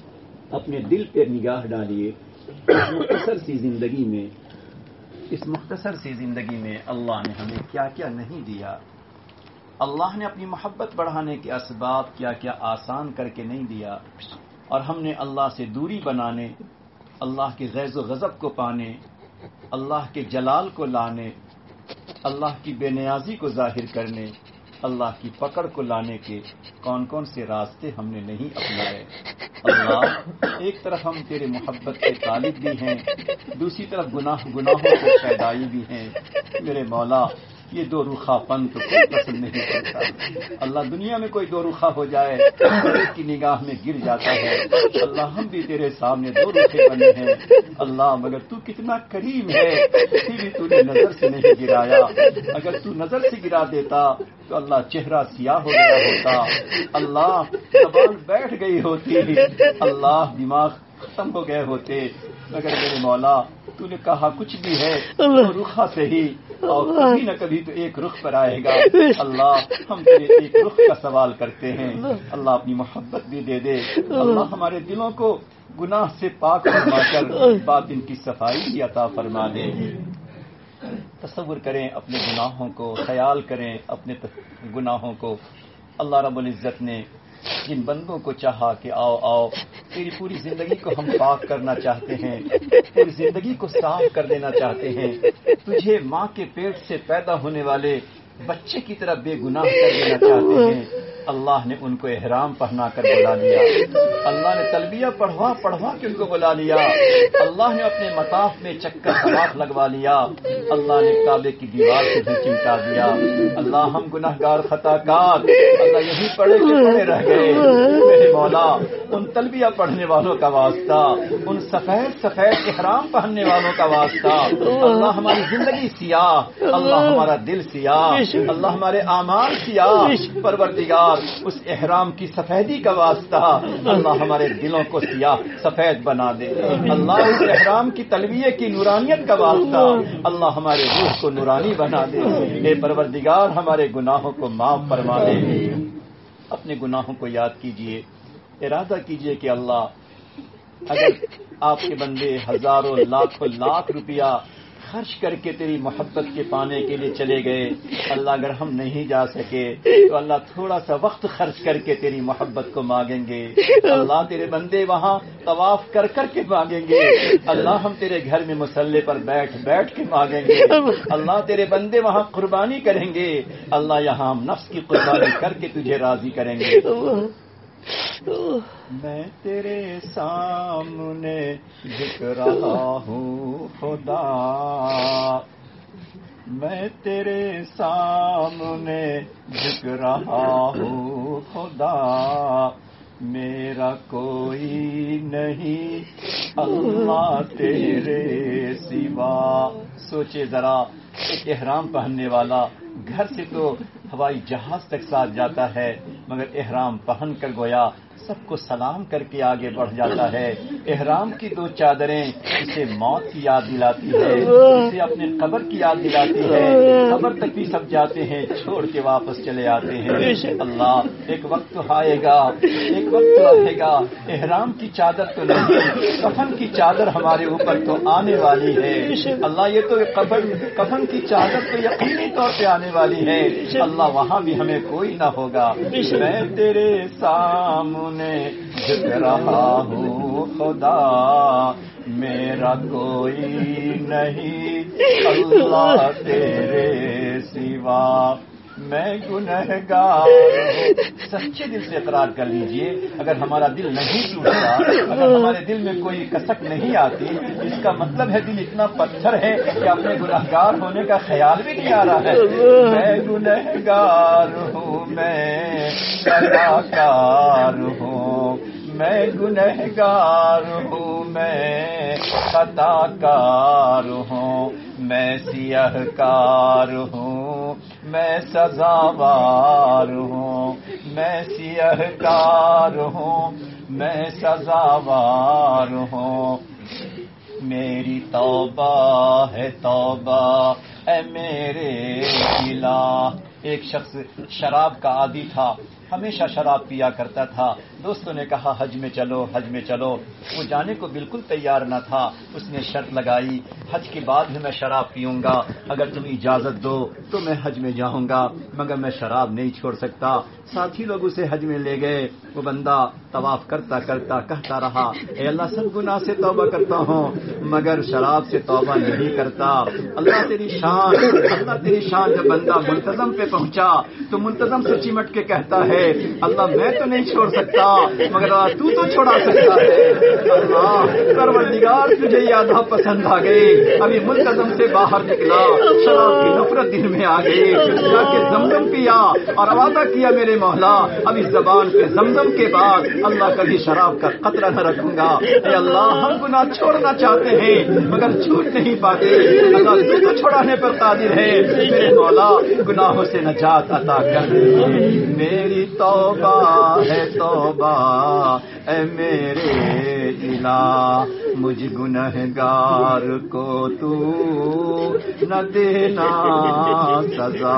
اپنے دل پہ نگاہ ڈالیے. مختصر سی زندگی میں اس مختصر سی زندگی میں اللہ نے ہمیں کیا کیا نہیں دیا. اللہ نے اپنی محبت بڑھانے کے اسباب کیا کیا آسان کر کے نہیں دیا اور ہم نے اللہ سے دوری بنانے، اللہ کے غیظ و غضب کو پانے، اللہ کے جلال کو لانے، اللہ کی بے نیازی کو ظاہر کرنے، اللہ کی پکڑ کو لانے کے کون کون سے راستے ہم نے نہیں اپنائے. اللہ ایک طرف ہم تیرے محبت کے طالب بھی ہیں، دوسری طرف گناہ گناہوں کے پیدائی بھی ہیں. میرے مولا یہ دو رخا پن تو کوئی پسند نہیں کرتا. اللہ دنیا میں کوئی دو رخا ہو جائے ایک کی نگاہ میں گر جاتا ہے. اللہ ہم بھی تیرے سامنے دو رخے بنے ہیں اللہ، مگر تو کتنا کریم ہے، کسی بھی تو نے نظر سے نہیں گرایا. اگر تو نظر سے گرا دیتا تو اللہ چہرہ سیاہ ہو گیا ہوتا، اللہ زبان بیٹھ گئی ہوتی، اللہ دماغ ختم ہو گئے ہوتے. مگر میرے مولا تو نے کہا کچھ بھی ہے تو رخا سے ہی، اور کبھی نہ کبھی تو ایک رخ پر آئے گا. اللہ ہم تیرے ایک رخ کا سوال کرتے ہیں، اللہ اپنی محبت بھی دے دے. اللہ ہمارے دلوں کو گناہ سے پاک فرما کر باطن کی صفائی بھی عطا فرما دے. تصور کریں اپنے گناہوں کو، خیال کریں اپنے گناہوں کو. اللہ رب العزت نے جن بندوں کو چاہا کہ آؤ آؤ تیری پوری زندگی کو ہم پاک کرنا چاہتے ہیں، پوری زندگی کو صاف کر دینا چاہتے ہیں، تجھے ماں کے پیٹ سے پیدا ہونے والے بچے کی طرح بے گناہ کر دینا چاہتے ہیں. اللہ نے ان کو احرام پہنا کر بلا لیا، اللہ نے تلبیہ پڑھوا پڑھوا کے ان کو بلا لیا، اللہ نے اپنے مطاف میں چکر طواف لگوا لیا، اللہ نے کعبے کی دیوار سے بھی چمٹا دیا. اللہ ہم گناہگار خطا کار اللہ یہی پڑھے کے پڑھے رہ گئے. میرے مولا ان تلبیہ پڑھنے والوں کا واسطہ، ان سفید سفید احرام پہننے والوں کا واسطہ، اللہ ہماری زندگی سیاہ، اللہ ہمارا دل سیاہ، اللہ ہمارے اعمال سیاہ. پروردگار اس احرام کی سفیدی کا واسطہ اللہ ہمارے دلوں کو سیاہ سفید بنا دے. اللہ اس احرام کی تلبیہ کی نورانیت کا واسطہ اللہ ہمارے روح کو نورانی بنا دے. اے پروردگار ہمارے گناہوں کو معاف فرما دے. اپنے گناہوں کو یاد کیجئے، ارادہ کیجئے کہ اللہ اگر آپ کے بندے ہزاروں لاکھوں لاکھ روپیہ خرچ کر کے تیری محبت کے پانے کے لیے چلے گئے، اللہ اگر ہم نہیں جا سکے تو اللہ تھوڑا سا وقت خرچ کر کے تیری محبت کو مانگیں گے. اللہ تیرے بندے وہاں طواف کر کر کے مانگیں گے، اللہ ہم تیرے گھر میں مصلی پر بیٹھ بیٹھ کے مانگیں گے. اللہ تیرے بندے وہاں قربانی کریں گے، اللہ یہاں ہم نفس کی قربانی کر کے تجھے راضی کریں گے. میں تیرے سامنے جھک رہا ہوں خدا، میں تیرے سامنے جھک رہا ہوں خدا، میرا کوئی نہیں اللہ تیرے سوا. سوچے ذرا، ایک احرام پہننے والا گھر سے تو ہوائی جہاز تک ساتھ جاتا ہے، مگر احرام پہن کر گویا سب کو سلام کر کے آگے بڑھ جاتا ہے. احرام کی دو چادریں اسے موت کی یاد دلاتی ہے، اسے اپنے قبر کی یاد دلاتی ہے. قبر تک بھی سب جاتے ہیں، چھوڑ کے واپس چلے آتے ہیں. اللہ ایک وقت تو آئے گا، ایک وقت تو آئے گا، احرام کی چادر تو نہیں، کفن کی چادر ہمارے اوپر تو آنے والی ہے. اللہ یہ تو قبر کفن کی چادر تو یقینی طور پہ آنے والی ہے. اللہ وہاں بھی ہمیں کوئی نہ ہوگا. میں تیرے سامنے جھک رہا ہوں خدا، میرا کوئی نہیں اللہ تیرے سوا. میں گنہگار ہوں. سچے دل سے اقرار کر لیجئے، اگر ہمارا دل نہیں ٹوٹتا، اگر ہمارے دل میں کوئی کسک نہیں آتی، اس کا مطلب ہے دل اتنا پتھر ہے کہ اپنے گنہگار ہونے کا خیال بھی نہیں آ رہا ہے. میں گنہگار ہوں، میں خطاکار ہوں، میں گنہگار ہوں، میں خطاکار ہوں، میں سیاہ کار ہوں، میں سزاوار ہوں، میں سیاہ کار ہوں، میں سزاوار ہوں. میری توبہ ہے توبہ اے میرے الہ. ایک شخص شراب کا عادی تھا، ہمیشہ شراب پیا کرتا تھا. دوستوں نے کہا حج میں چلو حج میں چلو، وہ جانے کو بالکل تیار نہ تھا. اس نے شرط لگائی حج کے بعد بھی میں شراب پیوں گا، اگر تم اجازت دو تو میں حج میں جاؤں گا، مگر میں شراب نہیں چھوڑ سکتا. ساتھی لوگ اسے حج میں لے گئے. وہ بندہ طواف کرتا کرتا کہتا رہا اے اللہ سب گناہ سے توبہ کرتا ہوں مگر شراب سے توبہ نہیں کرتا. اللہ تیری شان، اللہ تیری شان. جب بندہ منتظم پہ پہنچا تو منتظم سے چمٹ کے کہتا ہے اللہ میں تو نہیں چھوڑ سکتا مگر اللہ تو تو چھڑا سکتا ہے. اللہ پروردگار تجھے یہ آدھا پسند آ گئی, ابھی ملتزم سے باہر نکلا, شراب کی نفرت دل میں آ گئی, جا کے زمزم پیا اور وعدہ کیا میرے مولا اب اس زبان پہ زمزم کے بعد اللہ کبھی شراب کا قطرہ نہ رکھوں گا. اے اللہ ہم گناہ چھوڑنا چاہتے ہیں مگر چھوٹ نہیں پاتے. اللہ تو تو چھڑانے پر قادر ہے. میرے مولا گناہوں سے نجات عطا کر دے. میری توبہ ہے توبہ اے میرے الہ, مجھ گنہگار کو تو نہ دینا سزا.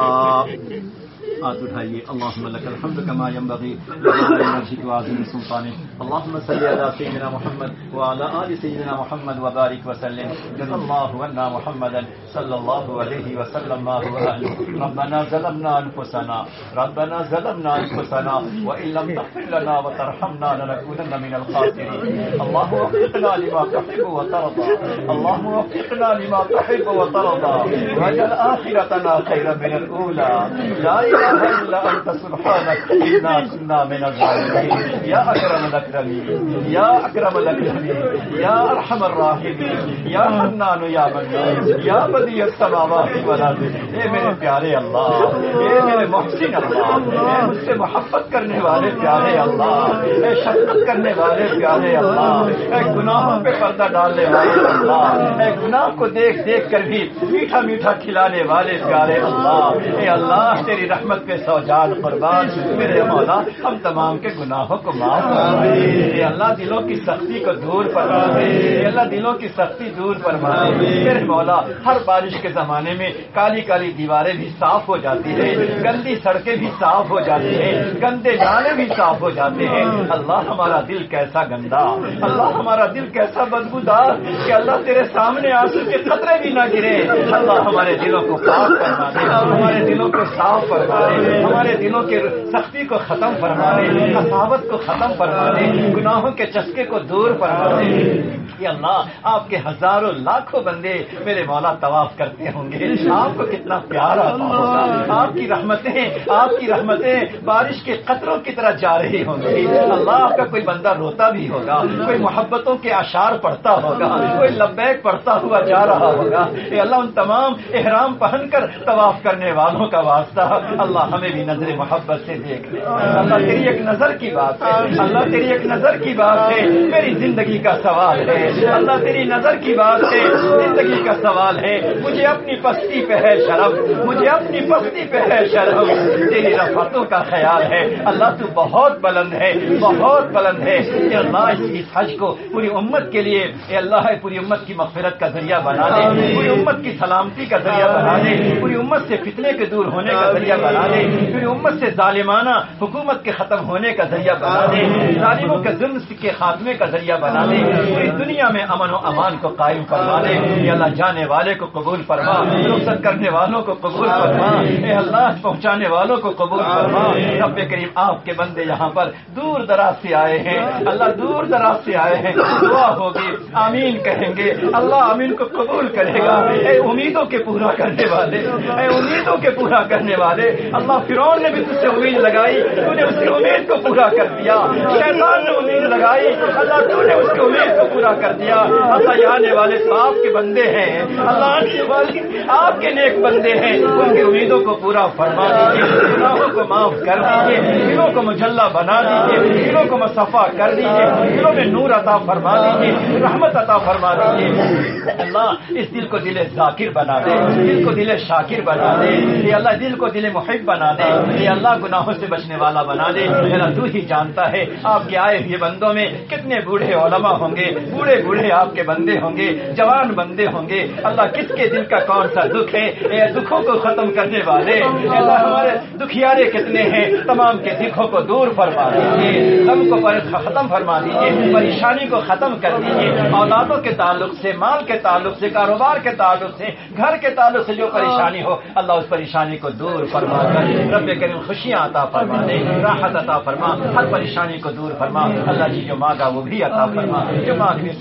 ہاتھ اٹھائیے. اللهم لك الحمد كما ينبغي لجلال وجهك وعظيم سلطانك. اللهم صل على سيدنا محمد وعلى آل سيدنا محمد وبارك وسلم. جزا الله عنا محمدا صلى الله عليه وسلم ما هو أهله. ربنا ظلمنا أنفسنا ربنا ظلمنا أنفسنا وإن لم تغفر لنا وترحمنا لنكونن من الخاسرين. اللهم وفقنا لما تحب وترضى اللهم وفقنا لما تحب وترضى واجعل آخرتنا خيرا من الأولى. لا إله إلا أنت سبحانك إنا كنا من الظالمين. يا أكرم الأكرمين يا أكرم الأكرمين يا أرحم الراحمين يا حنان يا منان يا بديع السماوات والأرض. اے میرے پیارے اللہ, اے میرے محسن اللہ, اے مجھ سے محبت کرنے والے پیارے اللہ, اے شفقت کرنے والے پیارے اللہ, اے گناہوں پہ پردہ ڈالنے والے اللہ, اے گناہ کو دیکھ دیکھ کر بھی میٹھا میٹھا کھلانے والے پیارے اللہ. اے اللہ تیری رحمت پہ سو جان قربان میرے مولا ہم تمام کے گناہوں کو معاف فرما دے. اے اللہ دلوں کی سختی کو دور فرما دے. اے اللہ دلوں کی سختی دور فرما دے. میرے مولا ہر بارش کے زمانے میں کالی کالی دیواریں بھی صاف ہو جاتی ہیں, گندی سڑکیں بھی صاف ہو جاتی ہیں, گندے نالے بھی صاف ہو جاتے ہیں. اللہ ہمارا دل کیسا گندا, اللہ ہمارا دل کیسا بدبودار کہ اللہ تیرے سامنے آنسو کے قطرے بھی نہ گرے. اللہ ہمارے دلوں کو پاک فرما دے, ہمارے دلوں کو صاف فرما دے, ہمارے دلوں کے سختی کو ختم فرما دے, قساوت کو ختم فرما دے, گناہوں کے چسکے کو دور فرما دے. یہ اللہ آپ کے ہزاروں لاکھوں بندے میرے مولا طواف کرتے ہوں گے, آپ کو کتنا پیار آتا ہوگا. آپ کی رحمتیں آپ کی رحمتیں بارش کے قطروں کی طرح جا رہی ہوں گی. اللہ آپ کا کوئی بندہ روتا بھی ہوگا, کوئی محبتوں کے اشعار پڑھتا ہوگا, کوئی لبیک پڑھتا ہوا جا رہا ہوگا. اے اللہ ان تمام احرام پہن کر طواف کرنے والوں کا واسطہ اللہ ہمیں بھی نظر محبت سے دیکھ لے. اللہ تیری ایک نظر کی بات ہے, اللہ تیری ایک نظر کی بات ہے, میری زندگی کا سوال ہے. اللہ تیری نظر کی بات ہے, زندگی کا سوال ہے. مجھے اپنی پستی پہ ہے شرم, مجھے اپنی پستی پہ ہے شرم, تیری رفعتوں کا خیال ہے. اللہ تو بہت بلند ہے, بہت بلند ہے. اے اللہ اس حج کو پوری امت کے لیے اے اللہ پوری امت کی مغفرت کا ذریعہ بنا دے, پوری امت کی سلامتی کا ذریعہ بنا دے, پوری امت سے فتنے کے دور ہونے کا ذریعہ بنا دے, پوری امت سے ظالمانہ حکومت کے ختم ہونے کا ذریعہ بنا دے, ظالموں کے ظلم کے خاتمے کا ذریعہ بنا دے, پوری دنیا میں امن و امان کو قائم فرما دے. اے اللہ جانے والے کو قبول فرما, رخصت کرنے والوں کو قبول فرما, اے اللہ پہنچانے والوں کو قبول فرما. رب کریم آپ کے بندے یہاں پر دور دراز سے آئے ہیں, اللہ دور دراز سے آئے ہیں, دعا ہوگی آمین کہیں گے, اللہ آمین کو قبول کرے گا. اے امیدوں کے پورا کرنے والے, اے امیدوں کے پورا کرنے والے, اللہ فرعون نے بھی تجھ سے امید لگائی, تو نے اس کی امید کو پورا کر دیا. شیطان نے امید لگائی, اللہ تو نے اس کی امید کو پورا کر دیا. اللہ یہ آنے والے آپ کے بندے ہیں, اللہ آنے والے آپ کے نیک بندے ہیں, ان کی امیدوں کو پورا فرما دیجیے, گناہوں کو معاف کر دیجیے, دلوں کو مجلہ بنا دیجیے, دلوں کو مصفا کر دیجیے, دلوں میں نور عطا فرما دیجیے, رحمت عطا فرما دیجیے. اللہ اس دل کو دل ذاکر بنا دے, دل کو دل شاکر بنا دے. یہ اللہ دل کو دل محب بنا دے. یہ اللہ گناہوں سے بچنے والا بنا دے. اللہ تو ہی جانتا ہے آپ کے آئے ہوئے بندوں میں کتنے بوڑھے علماء ہوں گے, بوڑھے بوڑھے آپ کے بندے ہوں گے, جوان بندے ہوں گے. اللہ کس کے دل کا کون سا دکھ ہے, اے دکھوں کو ختم کرنے والے اللہ ہمارے دکھیارے کتنے ہیں, تمام کے دکھوں کو دور فرما دیجیے, غم کو ختم فرما دیجیے, پریشانی کو ختم کر دیجیے. اولادوں کے تعلق سے, مال کے تعلق سے, کاروبار کے تعلق سے, گھر کے تعلق سے جو پریشانی ہو اللہ اس پریشانی کو دور فرما کر رب کریم خوشیاں عطا فرما دے, راحت عطا فرما, ہر پریشانی کو دور فرما. اللہ جی جو مانگا وہ بھی عطا فرما, جو مانگنے سے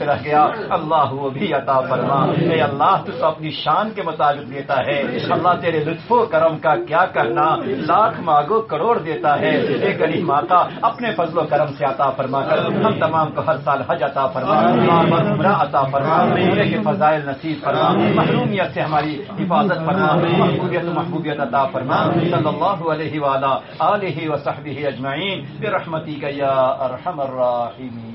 رہ گیا اللہ وہ بھی عطا فرما. اے اللہ تو تو اپنی شان کے مطابق دیتا ہے. اللہ تیرے لطف و کرم کا کیا کہنا, لاکھ مانگو کروڑ دیتا ہے. اے کریم آقا اپنے فضل و کرم سے عطا فرما کر ہم تمام کو ہر سال حج عطا فرما, عمرہ عطا فرما, عمرے کے فضائل نصیب فرما, محرومیت سے ہماری حفاظت فرما, محبوبیت و محبوبیت عطا فرما. صلی اللہ علیہ وآلہ آلہ وصحبہ اجمعین برحمتک یا ارحم الراحمین.